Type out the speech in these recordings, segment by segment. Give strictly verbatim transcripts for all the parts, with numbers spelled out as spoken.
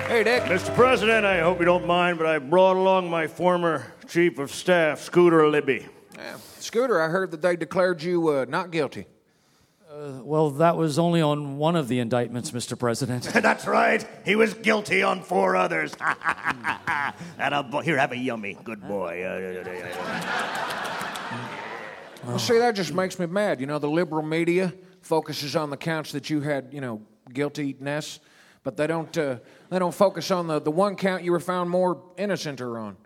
Hey, Dick. Mister President, I hope you don't mind, but I brought along my former chief of staff, Scooter Libby. Yeah. Scooter, I heard that they declared you uh, not guilty. Uh, well, that was only on one of the indictments, Mister President. That's right. He was guilty on four others. Atta- Here, have a yummy. Good boy. Well, see, that just makes me mad. You know, the liberal media focuses on the counts that you had, you know, guiltiness, but they don't uh, they don't focus on the, the one count you were found more innocenter on.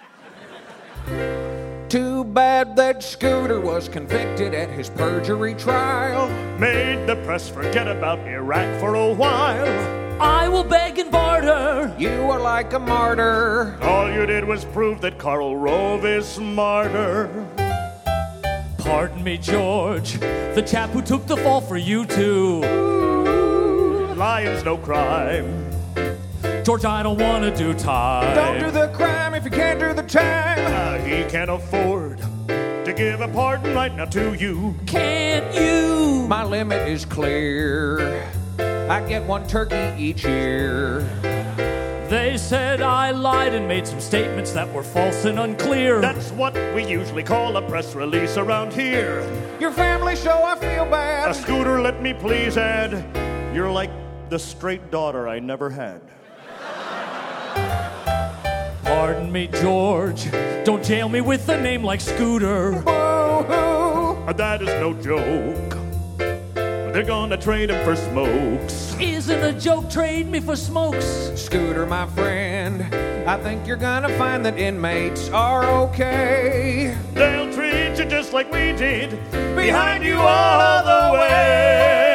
Too bad that Scooter was convicted at his perjury trial. Made the press forget about Iraq for a while. I will beg and barter. You are like a martyr. All you did was prove that Karl Rove is smarter. Pardon me, George, the chap who took the fall for you two. Lying's no crime. George, I don't want to do time. Don't do the crime if you can't do the time. Uh, he can't afford to give a pardon right now to you. Can't you? My limit is clear. I get one turkey each year. They said I lied and made some statements that were false and unclear. That's what we usually call a press release around here. Your family show, I feel bad. A Scooter, let me please add, you're like the straight daughter I never had. Pardon me, George. Don't jail me with a name like Scooter. Boo-hoo. That is no joke. They're gonna trade him for smokes. Isn't a joke, trade me for smokes. Scooter, my friend, I think you're gonna find that inmates are okay. They'll treat you just like we did, behind you all the way.